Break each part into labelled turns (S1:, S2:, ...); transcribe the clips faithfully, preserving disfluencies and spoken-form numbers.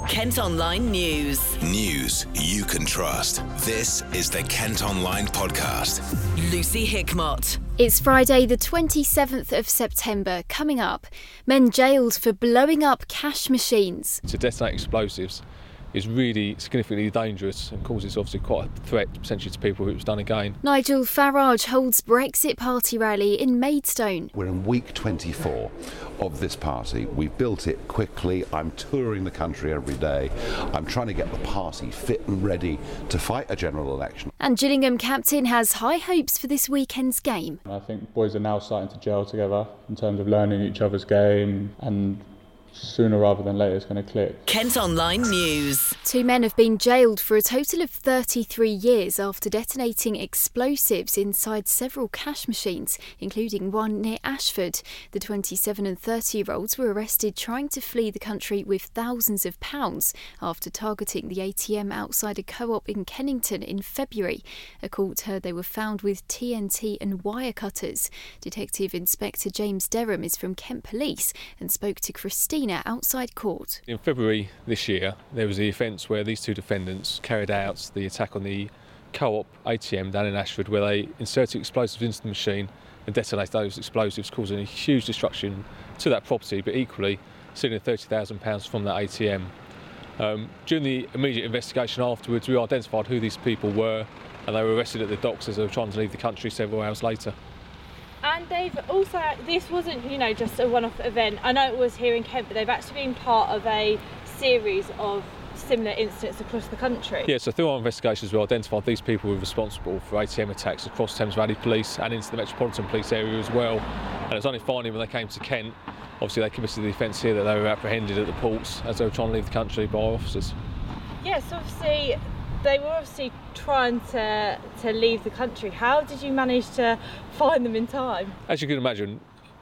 S1: Kent Online News.
S2: News you can trust. This is the Kent Online Podcast.
S1: Lucy Hickmott.
S3: It's Friday the twenty-seventh of September. Coming up, men jailed for blowing up cash machines.
S4: To detonate explosives is really significantly dangerous and causes obviously quite a threat potentially to people if it was done again.
S3: Nigel Farage holds Brexit Party rally in Maidstone.
S5: We're in week twenty-four of this party. We've built it quickly. I'm touring the country every day. I'm trying to get the party fit and ready to fight a general election.
S3: And Gillingham captain has high hopes for this weekend's game.
S6: I think boys are now starting to gel together in terms of learning each other's game, and sooner rather than later it's going to click.
S1: Kent Online News.
S3: Two men have been jailed for a total of thirty-three years after detonating explosives inside several cash machines, including one near Ashford. The twenty-seven and thirty-year-olds were arrested trying to flee the country with thousands of pounds after targeting the A T M outside a co-op in Kennington in February. A court heard they were found with T N T and wire cutters. Detective Inspector James Derham is from Kent Police and spoke to Christine outside court.
S4: In February this year, there was the offence where these two defendants carried out the attack on the co-op A T M down in Ashford, where they inserted explosives into the machine and detonated those explosives, causing a huge destruction to that property, but equally stealing thirty thousand pounds from that A T M. Um, during the immediate investigation afterwards, we identified who these people were, and they were arrested at the docks as they were trying to leave the country several hours later.
S7: And they've also, this wasn't, you know, just a one-off event. I know it was here in Kent, but they've actually been part of a series of similar incidents across the country.
S4: Yeah, so through our investigations, we identified these people who were responsible for A T M attacks across Thames Valley Police and into the Metropolitan Police area as well. And it was only finally when they came to Kent, obviously they committed the offence here, that they were apprehended at the ports as they were trying to leave the country by our officers.
S7: Yes, obviously they were obviously trying to to leave the country. How did you manage to find them in time? As
S4: you can imagine,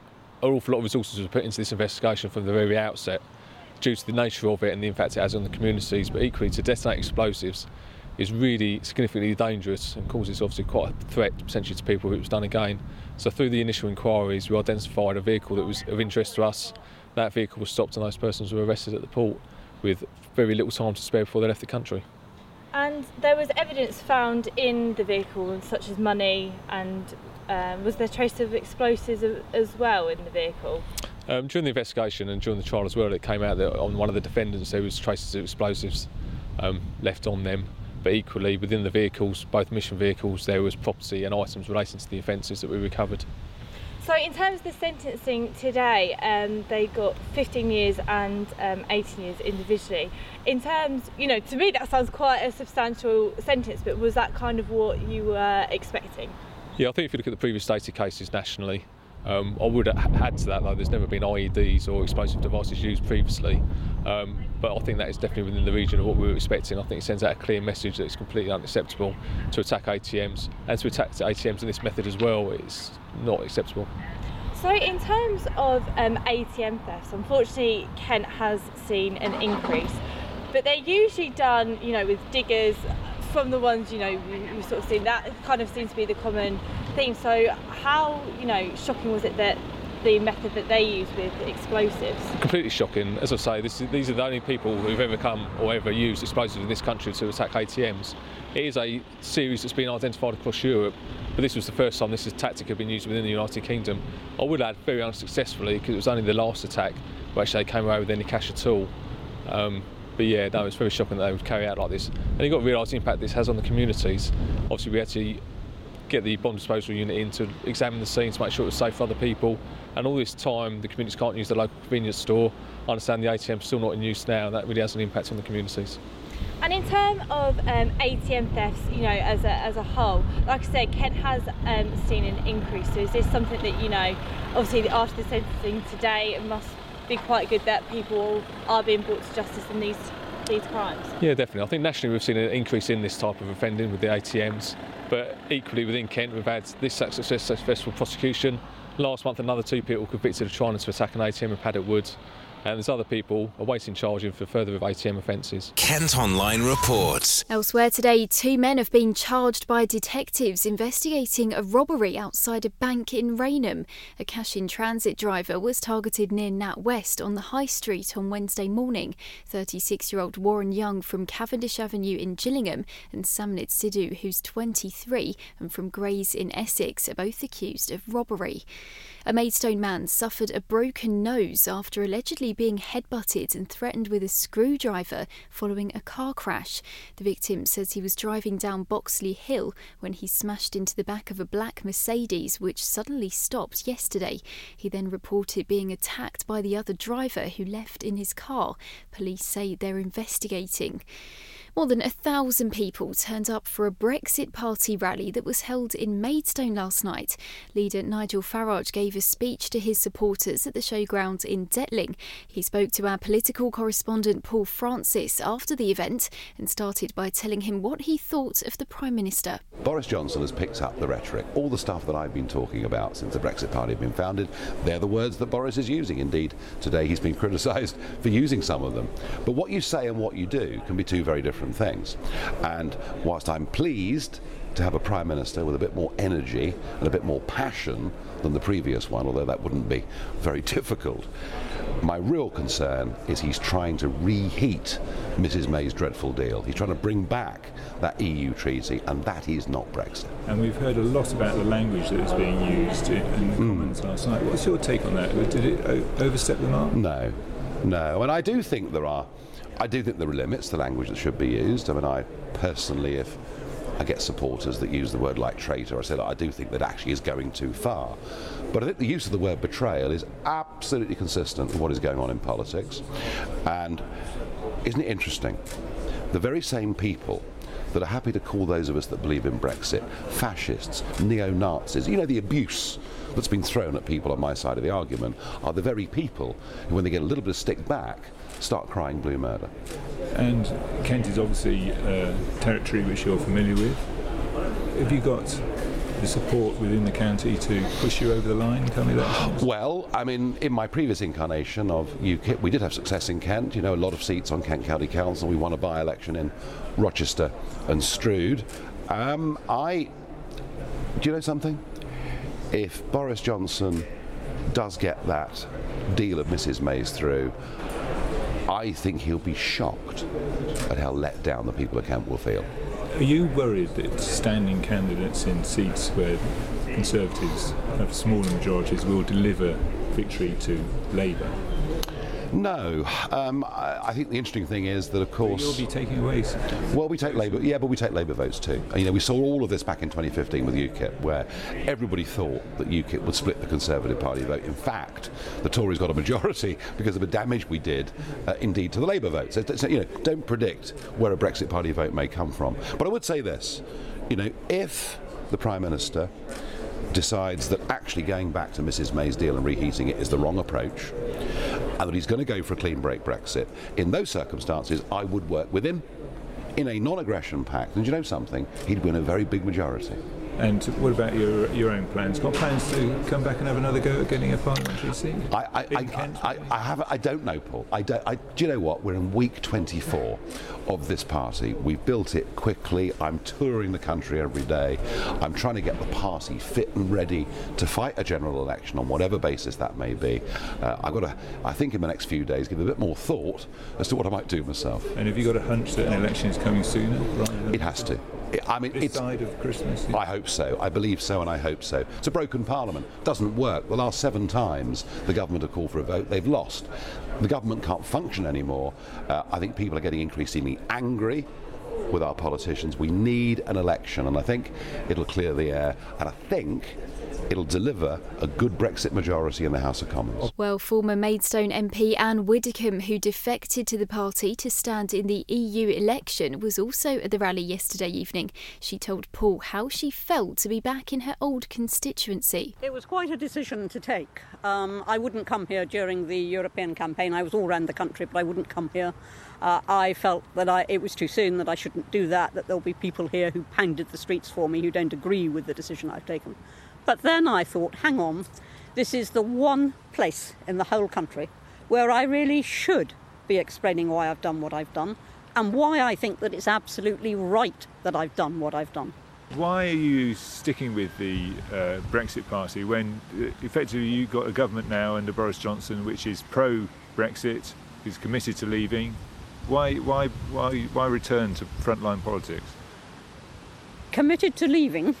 S4: an awful lot of resources were put into this investigation from the very outset due to the nature of it and the impact it has on the communities, but equally to detonate explosives is really significantly dangerous and causes obviously quite a threat potentially to people if it was done again. So through the initial inquiries, we identified a vehicle that was of interest to us. That vehicle was stopped and those persons were arrested at the port with very little time to spare before they left the country.
S7: And there was evidence found in the vehicle, such as money, and um, was there trace of explosives as well in the vehicle?
S4: Um, during the investigation and during the trial as well, it came out that on one of the defendants there was traces of explosives um, left on them, but equally within the vehicles, both mission vehicles, there was property and items relating to the offences that we recovered.
S7: So in terms of the sentencing today, um, they got fifteen years and um, eighteen years individually. In terms, you know, to me that sounds quite a substantial sentence, but was that kind of what you were expecting?
S4: Yeah, I think if you look at the previous stated cases nationally, um, I would add to that though, there's never been I E Ds or explosive devices used previously, um, but I think that is definitely within the region of what we were expecting. I think it sends out a clear message that it's completely unacceptable to attack A T Ms, and to attack A T Ms in this method as well, it's not acceptable.
S7: So in terms of um, A T M thefts, unfortunately Kent has seen an increase, but they're usually done, you know, with diggers. From the ones, you know, we've sort of seen, that kind of seems to be the common theme. So how, you know, shocking was it that the method that they use with explosives?
S4: Completely shocking. As I say, this is, these are the only people who've ever come or ever used explosives in this country to attack A T Ms. It is a series that's been identified across Europe, but this was the first time this tactic had been used within the United Kingdom. I would add very unsuccessfully, because it was only the last attack where actually they came away with any cash at all. Um, But yeah, no, it's very shocking that they would carry out like this. And you've got to realise the impact this has on the communities. Obviously, we had to get the bomb disposal unit in to examine the scene to make sure it was safe for other people. And all this time, the communities can't use the local convenience store. I understand the A T M's still not in use now, and that really has an impact on the communities.
S7: And in terms of um, A T M thefts, you know, as a, as a whole, like I said, Kent has um, seen an increase. So is this something that, you know, obviously after the sentencing today, it must be quite good that people are being brought to justice in these these crimes?
S4: Yeah, definitely. I think nationally we've seen an increase in this type of offending with the A T Ms, but equally within Kent we've had this successful prosecution. Last month another two people convicted of trying to attack an A T M in Paddock Wood. and there's other people awaiting charging for further A T M offences.
S2: Kent Online reports.
S3: Elsewhere today, two men have been charged by detectives investigating a robbery outside a bank in Rainham. A cash-in-transit driver was targeted near NatWest on the High Street on Wednesday morning. thirty-six-year-old Warren Young from Cavendish Avenue in Gillingham and Samnit Sidhu, who's twenty-three and from Grays in Essex, are both accused of robbery. A Maidstone man suffered a broken nose after allegedly being headbutted and threatened with a screwdriver following a car crash. The victim says he was driving down Boxley Hill when he smashed into the back of a black Mercedes, which suddenly stopped yesterday. He then reported being attacked by the other driver who left in his car. Police say they're investigating. More than a thousand people turned up for a Brexit Party rally that was held in Maidstone last night. Leader Nigel Farage gave a speech to his supporters at the showground in Detling. He spoke to our political correspondent Paul Francis after the event and started by telling him what he thought of the Prime Minister.
S5: Boris Johnson has picked up the rhetoric. All the stuff that I've been talking about since the Brexit Party have been founded, they're the words that Boris is using. Indeed, today he's been criticised for using some of them. But what you say and what you do can be two very different things. And whilst I'm pleased to have a Prime Minister with a bit more energy and a bit more passion than the previous one, although that wouldn't be very difficult, my real concern is he's trying to reheat Missus May's dreadful deal. He's trying to bring back that E U treaty, and that is not Brexit.
S8: And we've heard a lot about the language that is being used in, in the Commons mm. last night. What's your take on that? Did it o- overstep the mark?
S5: No, no. And I do think there are I do think there are limits to language that should be used. I mean, I personally, if I get supporters that use the word like traitor, I say that I do think that actually is going too far. But I think the use of the word betrayal is absolutely consistent with what is going on in politics. And isn't it interesting? The very same people that are happy to call those of us that believe in Brexit fascists, neo-Nazis, you know, the abuse that's been thrown at people on my side of the argument, are the very people who, when they get a little bit of stick back, start crying blue murder.
S8: And Kent is obviously uh, territory which you're familiar with. Have you got the support within the county to push you over the line come elections?
S5: Well, I mean, in my previous incarnation of U KIP, we did have success in Kent. You know, a lot of seats on Kent County Council. We won a by-election in Rochester and Strood. Um, I, do you know something? If Boris Johnson does get that deal of Missus May's through, I think he'll be shocked at how let down the people of Kent will feel.
S8: Are you worried that standing candidates in seats where Conservatives have smaller majorities will deliver victory to Labour?
S5: No. Um, I, I think the interesting thing is that, of course...
S8: But you'll be taking away...
S5: Well, we take Labour... Yeah, but we take Labour votes too. You know, we saw all of this back in twenty fifteen with U KIP, where everybody thought that U KIP would split the Conservative Party vote. In fact, the Tories got a majority because of the damage we did, uh, indeed, to the Labour vote. So, so, you know, don't predict where a Brexit Party vote may come from. But I would say this, you know, if the Prime Minister decides that actually going back to Missus May's deal and reheating it is the wrong approach, and that he's going to go for a clean break Brexit, in those circumstances I would work with him in a non-aggression pact, and you know something, he'd win a very big majority.
S8: And what about your your own plans? Got plans to come back and have another go at getting a parliamentary seat?
S5: I I, I, I, I, have I don't know, Paul. I don't. I, do you know what? We're in week twenty-four of this party. We've built it quickly. I'm touring the country every day. I'm trying to get the party fit and ready to fight a general election on whatever basis that may be. Uh, I've got to, I think, in the next few days, give a bit more thought as to what I might do myself.
S8: And have you got a hunch that an election is coming sooner? Rather
S5: it has to. I mean,
S8: this
S5: it's,
S8: side of Christmas? Yeah.
S5: I hope so. I believe so, and I hope so. It's a broken parliament. Doesn't work. The last seven times the government have called for a vote, they've lost. The government can't function anymore. Uh, I think people are getting increasingly angry with our politicians. We need an election, and I think it'll clear the air, and I think it'll deliver a good Brexit majority in the House of Commons.
S3: Well, former Maidstone M P Anne Widdecombe, who defected to the party to stand in the E U election, was also at the rally yesterday evening. She told Paul how she felt to be back in her old constituency.
S9: It was quite a decision to take. Um, I wouldn't come here during the European campaign. I was all around the country, but I wouldn't come here. Uh, I felt that I, it was too soon, that I shouldn't do that, that there'll be people here who pounded the streets for me who don't agree with the decision I've taken. But then I thought, hang on, this is the one place in the whole country where I really should be explaining why I've done what I've done and why I think that it's absolutely right that I've done what I've done.
S8: Why are you sticking with the uh, Brexit Party when uh, effectively you've got a government now under Boris Johnson which is pro-Brexit, is committed to leaving? Why, why, why, why return to frontline politics?
S9: Committed to leaving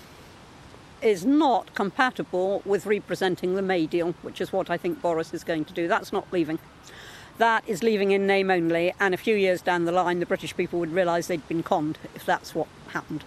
S9: is not compatible with representing the May deal, which is what I think Boris is going to do. That's not leaving. That is leaving in name only, and a few years down the line the British people would realise they'd been conned if that's what happened.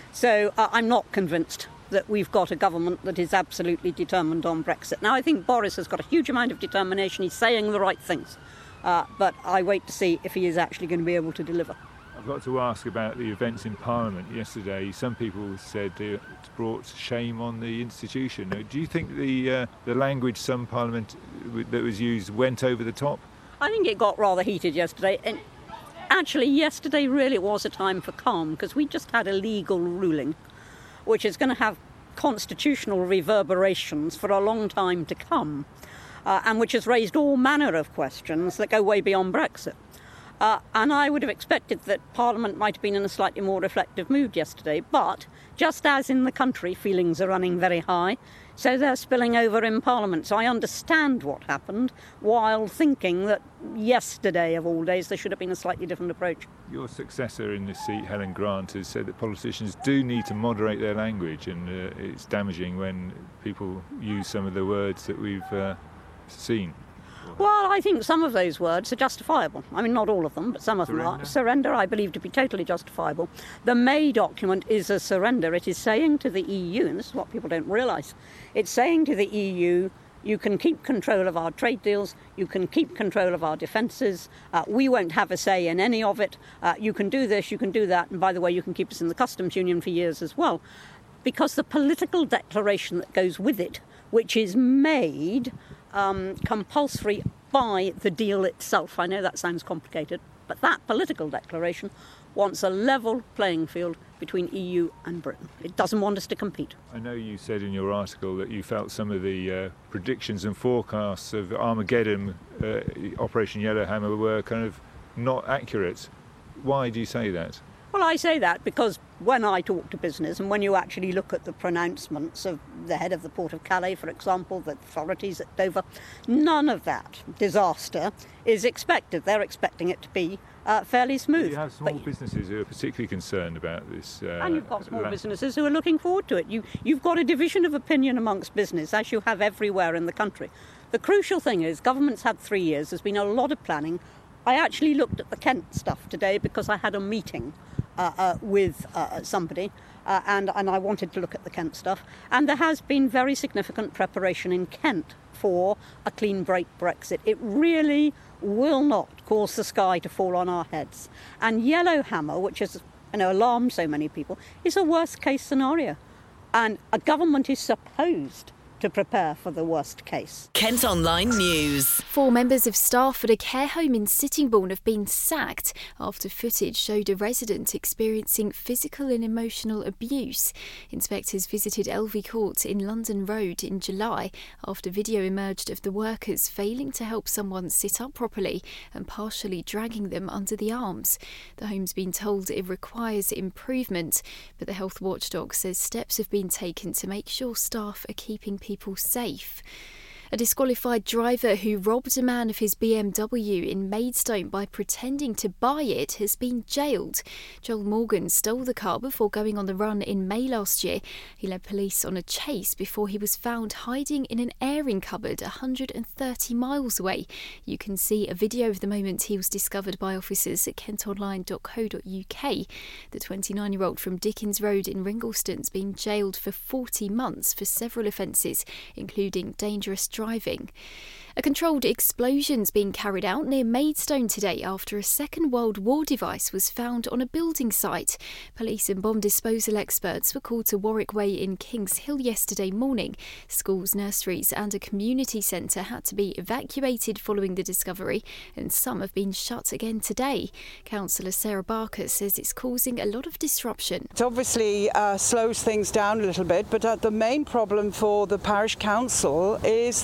S9: So uh, I'm not convinced that we've got a government that is absolutely determined on Brexit. Now, I think Boris has got a huge amount of determination. He's saying the right things, uh, but I wait to see if he is actually going to be able to deliver.
S8: I've got to ask about the events in Parliament yesterday. Some people said it brought shame on the institution. Do you think the uh, the language some Parliament that was used went over the top?
S9: I think it got rather heated yesterday. And actually, yesterday really was a time for calm, because we just had a legal ruling which is going to have constitutional reverberations for a long time to come, uh, and which has raised all manner of questions that go way beyond Brexit. Uh, and I would have expected that Parliament might have been in a slightly more reflective mood yesterday, but just as in the country feelings are running very high, so they're spilling over in Parliament. So I understand what happened, while thinking that yesterday, of all days, there should have been a slightly different approach.
S8: Your successor in this seat, Helen Grant, has said that politicians do need to moderate their language, and uh, it's damaging when people use some of the words that we've uh, seen.
S9: Well, I think some of those words are justifiable. I mean, not all of them, but some of
S8: surrender.
S9: them are. Surrender, I believe, to be totally justifiable. The May document is a surrender. It is saying to the E U, and this is what people don't realise, it's saying to the E U, you can keep control of our trade deals, you can keep control of our defences, uh, we won't have a say in any of it, uh, you can do this, you can do that, and by the way, you can keep us in the customs union for years as well. Because the political declaration that goes with it, which is made um, compulsory by the deal itself, I know that sounds complicated, but that political declaration wants a level playing field between E U and Britain. It doesn't want us to compete.
S8: I know you said in your article that you felt some of the uh, predictions and forecasts of Armageddon, uh, Operation Yellowhammer, were kind of not accurate. Why do you say that?
S9: Well, I say that because when I talk to business, and when you actually look at the pronouncements of the head of the Port of Calais, for example, the authorities at Dover, none of that disaster is expected. They're expecting it to be uh, fairly smooth.
S8: You have small
S9: but,
S8: businesses who are particularly concerned about this. Uh,
S9: and you've got small
S8: la-
S9: businesses who are looking forward to it. You, you've got a division of opinion amongst business, as you have everywhere in the country. The crucial thing is government's had three years. There's been a lot of planning. I actually looked at the Kent stuff today because I had a meeting Uh, uh, with uh, somebody, uh, and, and I wanted to look at the Kent stuff. And there has been very significant preparation in Kent for a clean break Brexit. It really will not cause the sky to fall on our heads. And Yellowhammer, which has you know, alarmed so many people, is a worst case scenario. And a government is supposed to prepare for the worst case.
S1: Kent Online News.
S3: Four members of staff at a care home in Sittingbourne have been sacked after footage showed a resident experiencing physical and emotional abuse. Inspectors visited Elvie Court in London Road in July after video emerged of the workers failing to help someone sit up properly and partially dragging them under the arms. The home's been told it requires improvement, but the health watchdog says steps have been taken to make sure staff are keeping people people safe. A disqualified driver who robbed a man of his B M W in Maidstone by pretending to buy it has been jailed. Joel Morgan stole the car before going on the run in May last year. He led police on a chase before he was found hiding in an airing cupboard one hundred thirty miles away. You can see a video of the moment he was discovered by officers at kent online dot co dot uk. The twenty-nine-year-old from Dickens Road in Ringlestone's been jailed for forty months for several offences, including dangerous driving. Driving. A controlled explosion's being carried out near Maidstone today after a Second World War device was found on a building site. Police and bomb disposal experts were called to Warwick Way in Kings Hill yesterday morning. Schools, nurseries and a community centre had to be evacuated following the discovery, and some have been shut again today. Councillor Sarah Barker says it's causing a lot of disruption.
S10: It obviously uh, slows things down a little bit, but uh, the main problem for the parish council is that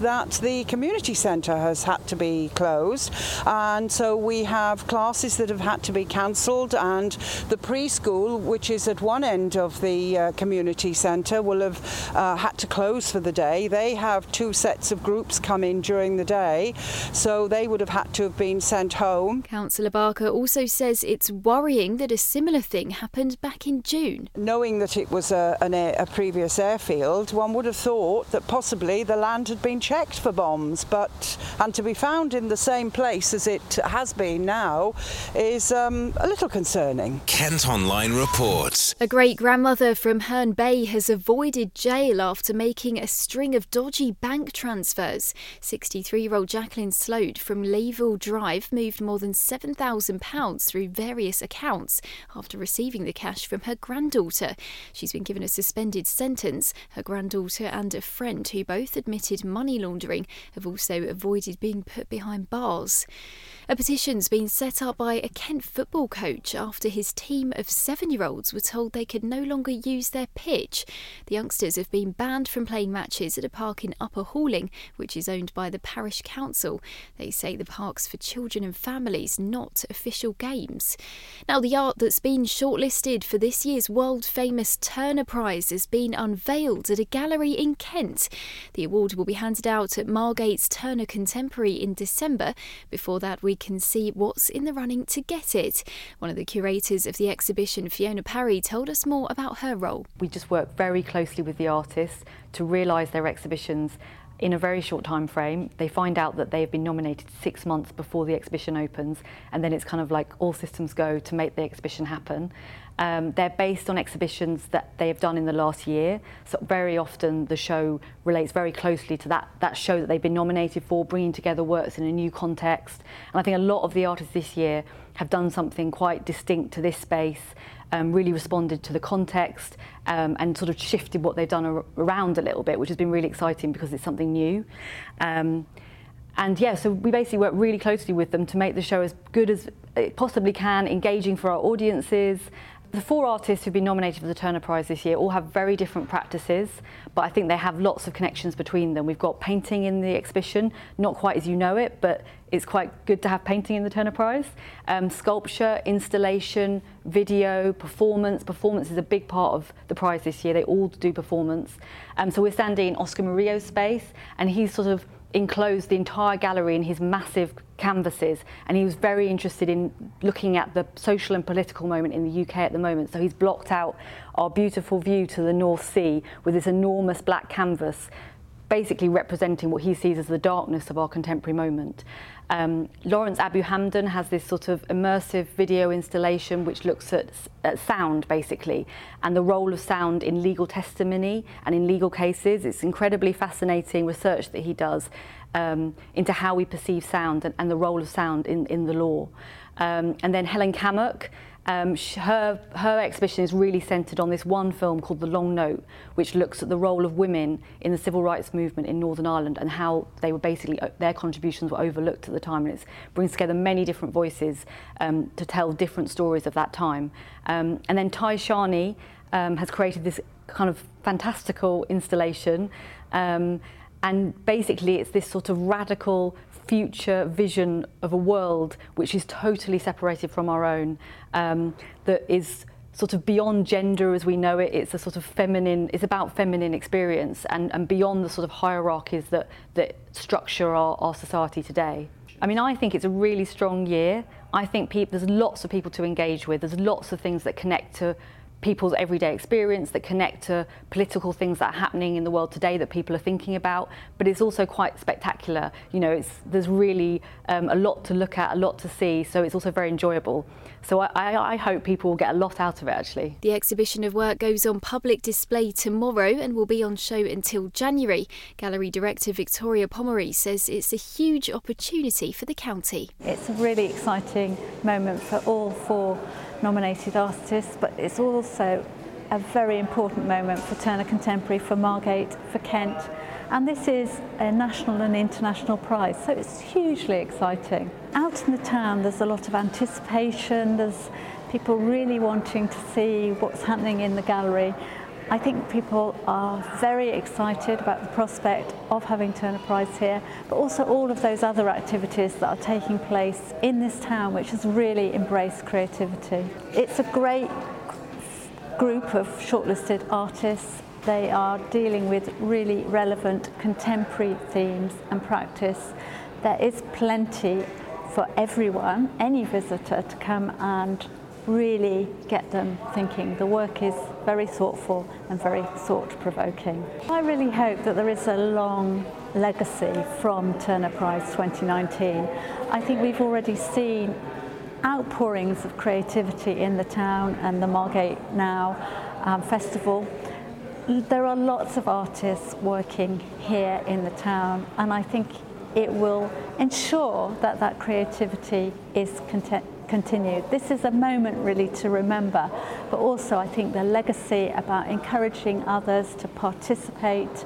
S10: that the community centre has had to be closed, and so we have classes that have had to be cancelled, and the preschool, which is at one end of the uh, community centre, will have uh, had to close for the day. They have two sets of groups come in during the day, so they would have had to have been sent home.
S3: Councillor Barker also says it's worrying that a similar thing happened back in June.
S10: Knowing that it was a, an air, a previous airfield, one would have thought that possibly the land had been checked for bombs, but and to be found in the same place as it has been now is um, a little concerning.
S2: Kent Online reports.
S3: A great-grandmother from Herne Bay has avoided jail after making a string of dodgy bank transfers. sixty-three-year-old Jacqueline Sloat from Layville Drive moved more than seven thousand pounds through various accounts after receiving the cash from her granddaughter. She's been given a suspended sentence. Her granddaughter and a friend, who both admitted money laundering, have also avoided being put behind bars. A petition's been set up by a Kent football coach after his team of seven-year-olds were told they could no longer use their pitch. The youngsters have been banned from playing matches at a park in Upper Halling, which is owned by the parish council. They say the park's for children and families, not official games. Now, the art that's been shortlisted for this year's world-famous Turner Prize has been unveiled at a gallery in Kent. The award will be handed out at Margate's Turner Contemporary in December. Before that, we can see what's in the running to get it. One of the curators of the exhibition, Fiona Parry, told us more about her role.
S11: We just work very closely with the artists to realise their exhibitions in a very short time frame. They find out that they have been nominated six months before the exhibition opens, and then it's kind of like all systems go to make the exhibition happen. Um, they're based on exhibitions that they have done in the last year, so very often the show relates very closely to that, that show that they've been nominated for, bringing together works in a new context. And I think a lot of the artists this year have done something quite distinct to this space, um, really responded to the context um, and sort of shifted what they've done ar around a little bit, which has been really exciting because it's something new. Um, And yeah, so we basically work really closely with them to make the show as good as it possibly can, engaging for our audiences. The four artists who've been nominated for the Turner Prize this year all have very different practices, but I think they have lots of connections between them. We've got painting in the exhibition, not quite as you know it, but it's quite good to have painting in the Turner Prize. Um, sculpture, installation, video, performance. Performance is a big part of the prize this year. They all do performance. Um, so we're standing in Oscar Murillo's space, and he's sort of enclosed the entire gallery in his massive canvases, and he was very interested in looking at the social and political moment in the U K at the moment. So he's blocked out our beautiful view to the North Sea with this enormous black canvas, basically representing what he sees as the darkness of our contemporary moment. Um, Lawrence Abu Hamdan has this sort of immersive video installation which looks at, at sound, basically, and the role of sound in legal testimony and in legal cases. It's incredibly fascinating research that he does um, into how we perceive sound and, and the role of sound in, in the law. Um, and then Helen Cammock, Um, her, her exhibition is really centred on this one film called The Long Note, which looks at the role of women in the civil rights movement in Northern Ireland and how they were basically, their contributions were overlooked at the time. And it brings together many different voices um, to tell different stories of that time. Um, and then Ty Sharney um, has created this kind of fantastical installation. Um, and basically it's this sort of radical future vision of a world which is totally separated from our own, um, that is sort of beyond gender as we know it. It's a sort of feminine, it's about feminine experience and, and beyond the sort of hierarchies that, that structure our, our society today. I mean, I think it's a really strong year. I think people, there's lots of people to engage with. There's lots of things that connect to people's everyday experience, that connect to political things that are happening in the world today that people are thinking about, but it's also quite spectacular. You know, it's, there's really um, a lot to look at, a lot to see, so it's also very enjoyable. So I, I, I hope people will get a lot out of it, actually.
S3: The exhibition of work goes on public display tomorrow and will be on show until January. Gallery Director Victoria Pomeroy says it's a huge opportunity for the county.
S12: It's a really exciting moment for all four nominated artists, but it's also a very important moment for Turner Contemporary, for Margate, for Kent, and this is a national and international prize, so it's hugely exciting. Out in the town there's a lot of anticipation, there's people really wanting to see what's happening in the gallery, I think people are very excited about the prospect of having Turner Prize here, but also all of those other activities that are taking place in this town, which has really embraced creativity. It's a great group of shortlisted artists. They are dealing with really relevant contemporary themes and practice. There is plenty for everyone, any visitor, to come and really get them thinking. The work is very thoughtful and very thought-provoking. I really hope that there is a long legacy from Turner Prize twenty nineteen. I think we've already seen outpourings of creativity in the town and the Margate Now um, festival. There are lots of artists working here in the town, and I think it will ensure that that creativity is content continued. This is a moment really to remember, but also I think the legacy about encouraging others to participate,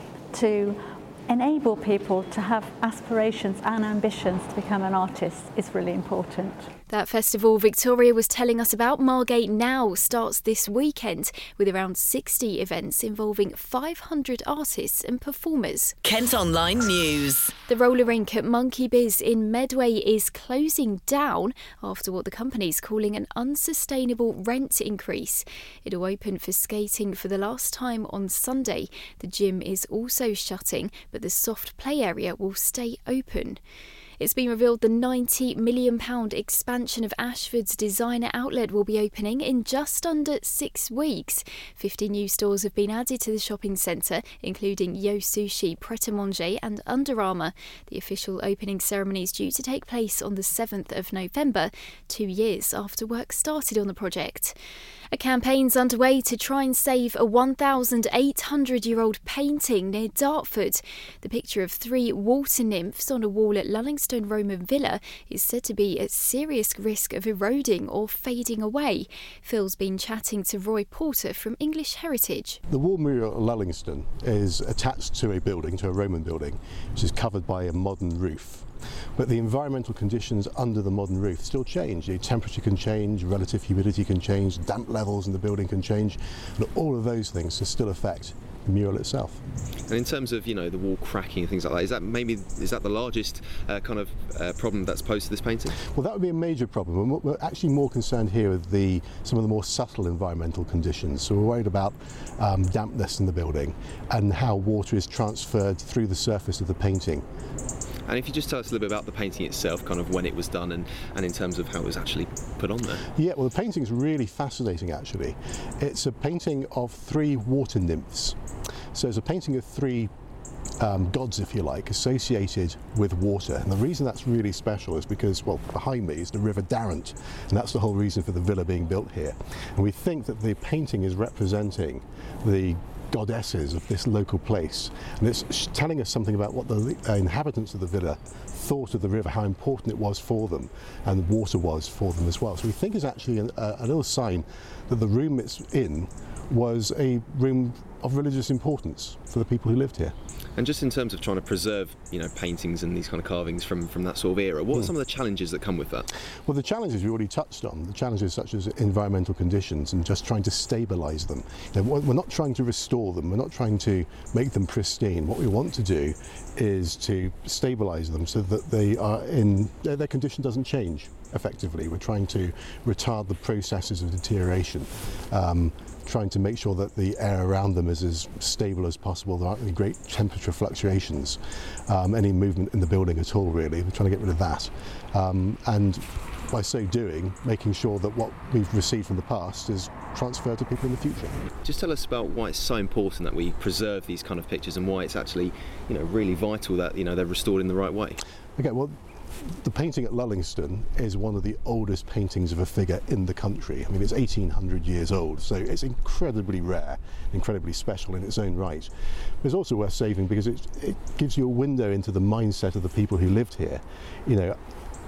S12: to enable people to have aspirations and ambitions to become an artist is really important.
S3: That festival Victoria was telling us about, Margate Now, starts this weekend with around sixty events involving five hundred artists and performers.
S1: Kent Online News.
S3: The roller rink at Monkey Biz in Medway is closing down after what the company's calling an unsustainable rent increase. It'll open for skating for the last time on Sunday. The gym is also shutting, but the soft play area will stay open. It's been revealed the ninety million pounds expansion of Ashford's designer outlet will be opening in just under six weeks. fifty new stores have been added to the shopping centre, including Yo Sushi, Pret A Manger and Under Armour. The official opening ceremony is due to take place on the seventh of November, two years after work started on the project. A campaign's underway to try and save a one thousand eight hundred year old painting near Dartford. The picture of three water nymphs on a wall at Lullingstone Roman Villa is said to be at serious risk of eroding or fading away. Phil's been chatting to Roy Porter from English Heritage.
S13: The wall mural at Lullingstone is attached to a building, to a Roman building, which is covered by a modern roof. But the environmental conditions under the modern roof still change. The temperature can change, relative humidity can change, damp levels in the building can change, and all of those things can still affect the mural itself.
S14: And in terms of, you know, the wall cracking and things like that, is that maybe is that the largest uh, kind of uh, problem that's posed to this painting?
S13: Well, that would be a major problem. We're, we're actually more concerned here with the some of the more subtle environmental conditions. So we're worried about um, dampness in the building and how water is transferred through the surface of the painting.
S14: And if you just tell us a little bit about the painting itself, kind of when it was done and, and in terms of how it was actually put on there.
S13: Yeah, well, the painting's really fascinating, actually. It's a painting of three water nymphs. So it's a painting of three um, gods, if you like, associated with water. And the reason that's really special is because, well, behind me is the River Darrant, and that's the whole reason for the villa being built here. And we think that the painting is representing the goddesses of this local place, and it's telling us something about what the uh, inhabitants of the villa thought of the river, how important it was for them, and water was for them as well. So we think it's actually an, uh, a little sign that the room it's in was a room of religious importance for the people who lived here.
S14: And just in terms of trying to preserve, you know, paintings and these kind of carvings from, from that sort of era, what mm. are some of the challenges that come with that?
S13: Well, the challenges we already touched on, the challenges such as environmental conditions and just trying to stabilise them. You know, we're not trying to restore them, we're not trying to make them pristine. What we want to do is to stabilise them so that they are in, their, their condition doesn't change effectively. We're trying to retard the processes of deterioration. Um, trying to make sure that the air around them is as stable as possible. There aren't any great temperature fluctuations, um, any movement in the building at all really. We're trying to get rid of that. Um, and by so doing, making sure that what we've received from the past is transferred to people in the future.
S14: Just tell us about why it's so important that we preserve these kind of pictures and why it's actually, you know, really vital that, you know, they're restored in the right way.
S13: Okay, well, the painting at Lullingstone is one of the oldest paintings of a figure in the country. I mean, it's eighteen hundred years old, so it's incredibly rare, incredibly special in its own right. But it's also worth saving because it, it gives you a window into the mindset of the people who lived here. You know,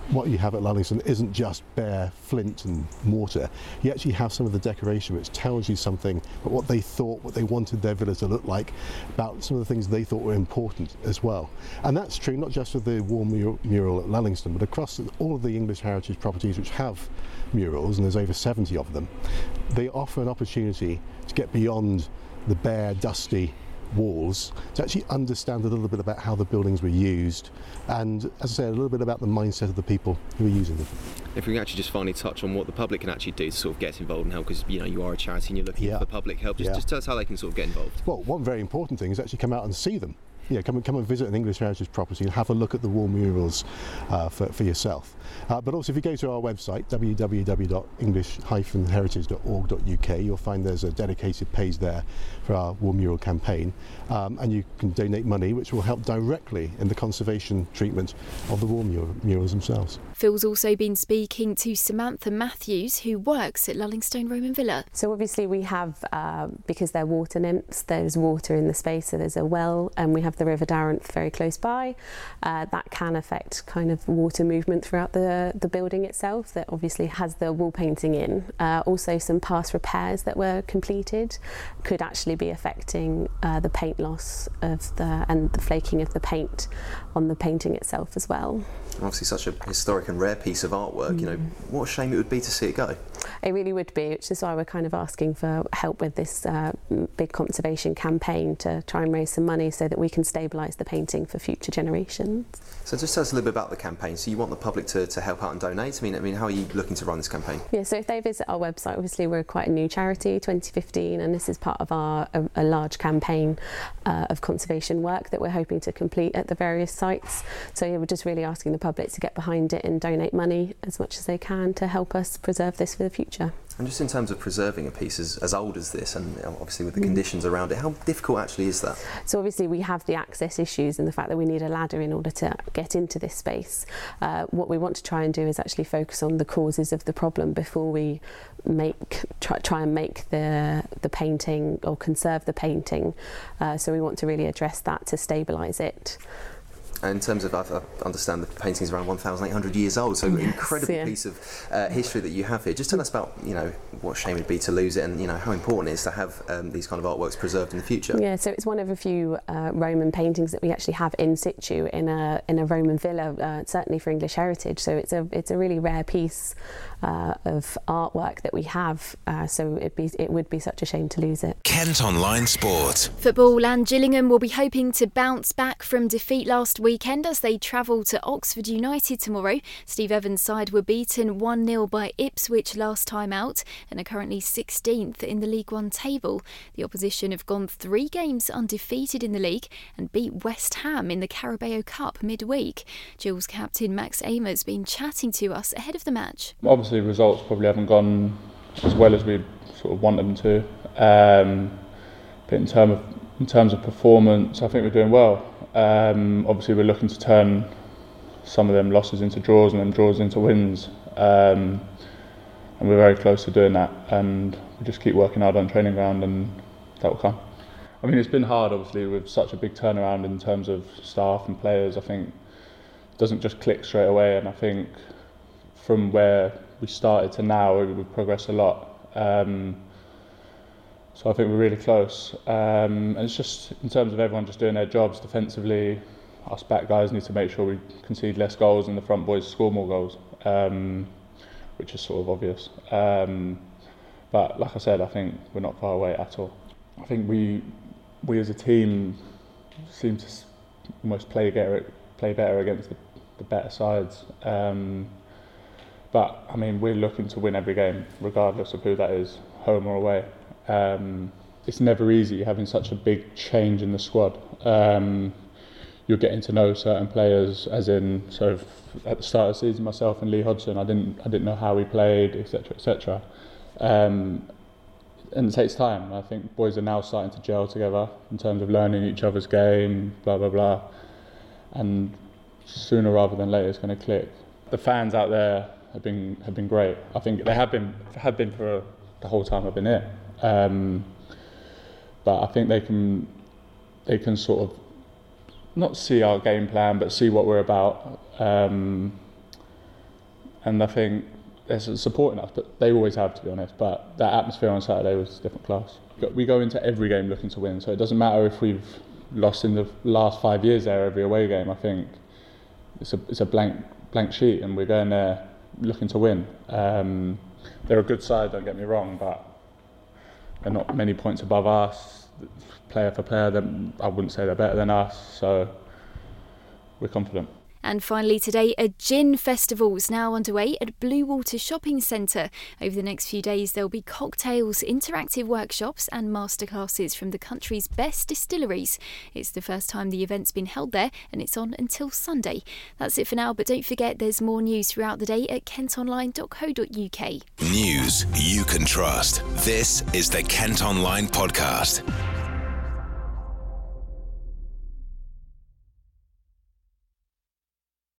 S13: what you have at Lullingstone isn't just bare flint and mortar. You actually have some of the decoration which tells you something about what they thought, what they wanted their villa to look like, about some of the things they thought were important as well. And that's true not just with the wall mur- mural at Lullingstone, but across all of the English heritage properties which have murals, and there's over seventy of them. They offer an opportunity to get beyond the bare, dusty walls, to actually understand a little bit about how the buildings were used, and as I say, a little bit about the mindset of the people who are using them.
S14: If we can actually just finally touch on what the public can actually do to sort of get involved and help, because you know you are a charity and you're looking
S13: Yeah.
S14: for public help, just,
S13: Yeah.
S14: just tell us how they can sort of get involved.
S13: Well, one very important thing is actually come out and see them. Yeah, come and come and visit an English heritage property and have a look at the wall murals uh, for, for yourself. Uh, but also, if you go to our website w w w dot english dash heritage dot org dot u k, you'll find there's a dedicated page there for our wall mural campaign, um, and you can donate money, which will help directly in the conservation treatment of the wall mur- murals themselves.
S3: Phil's also been speaking to Samantha Matthews, who works at Lullingstone Roman Villa.
S15: So obviously we have, uh, because they're water nymphs, there's water in the space, so there's a well, and we have the River Darenth very close by. Uh, that can affect kind of water movement throughout the, the building itself, that obviously has the wall painting in. Uh, also some past repairs that were completed could actually be affecting uh, the paint loss of the and the flaking of the paint on the painting itself as well.
S14: Obviously such a historic and rare piece of artwork, mm. you know, what a shame it would be to see it go.
S15: It really would be, which is why we're kind of asking for help with this uh, big conservation campaign to try and raise some money so that we can stabilise the painting for future generations.
S14: So just tell us a little bit about the campaign. So you want the public to, to help out and donate? I mean, I mean, how are you looking to run this campaign?
S15: Yeah, so if they visit our website, obviously we're quite a new charity, twenty fifteen, and this is part of our a, a large campaign uh, of conservation work that we're hoping to complete at the various sites. So yeah, we're just really asking the public to get behind it and donate money as much as they can to help us preserve this for the future.
S14: And just in terms of preserving a piece as, as old as this, and obviously with the mm. conditions around it, how difficult actually is that?
S15: So obviously we have the access issues and the fact that we need a ladder in order to get into this space. Uh, what we want to try and do is actually focus on the causes of the problem before we make try, try and make the the painting or conserve the painting. Uh, so we want to really address that to stabilise it.
S14: In terms of, I understand the painting is around one thousand eight hundred years old, so yes, incredible yeah. piece of uh, history that you have here. Just tell us about, you know, what a shame it would be to lose it, and you know how important it is to have um, these kind of artworks preserved in the future.
S15: Yeah, so it's one of a few uh, Roman paintings that we actually have in situ in a in a Roman villa, uh, certainly for English heritage. So it's a it's a really rare piece uh, of artwork that we have. Uh, so it'd be it would be such a shame to lose it.
S2: Kent Online Sport.
S3: Football, and Gillingham will be hoping to bounce back from defeat last week. Weekend as they travel to Oxford United tomorrow. Steve Evans' side were beaten one nil by Ipswich last time out and are currently sixteenth in the League One table. The opposition have gone three games undefeated in the league and beat West Ham in the Carabao Cup midweek. Gills captain Max Amer's been chatting to us ahead of the match.
S6: Obviously results probably haven't gone as well as we sort of want them to, um, but in terms of in terms of performance I think we're doing well. Um, obviously we're looking to turn some of them losses into draws and then draws into wins, um, and we're very close to doing that, and we just keep working hard on training ground and that will come. I mean, it's been hard obviously with such a big turnaround in terms of staff and players. I think it doesn't just click straight away, and I think from where we started to now we've progressed a lot. Um, So I think we're really close, um, and it's just in terms of everyone just doing their jobs defensively. Us back guys need to make sure we concede less goals and the front boys score more goals, um, which is sort of obvious. Um, but like I said, I think we're not far away at all. I think we we as a team seem to almost play better, play better against the, the better sides. Um, but I mean, we're looking to win every game, regardless of who that is, home or away. Um, it's never easy having such a big change in the squad. Um, you're getting to know certain players, as in, so at the start of the season, myself and Lee Hodgson, I didn't, I didn't know how he played, et cetera, et cetera. Um, and it takes time. I think boys are now starting to gel together in terms of learning each other's game, blah blah blah. And sooner rather than later, it's going to click. The fans out there have been have been great. I think they have been have been for the whole time I've been here. Um, but I think they can they can sort of not see our game plan, but see what we're about, um, and I think they're supporting us, but they always have, to be honest. But that atmosphere on Saturday was different class. We go into every game looking to win, so it doesn't matter if we've lost in the last five years there every away game. I think it's a it's a blank blank sheet, and we're going there looking to win. Um, they're a good side, don't get me wrong, but they're not many points above us. Player for player, I wouldn't say they're better than us, so we're confident.
S3: And finally today, a gin festival is now underway at Blue Water Shopping Centre. Over the next few days, there'll be cocktails, interactive workshops and masterclasses from the country's best distilleries. It's the first time the event's been held there, and it's on until Sunday. That's it for now, but don't forget there's more news throughout the day at kent online dot co dot u k.
S2: News you can trust. This is the Kent Online Podcast.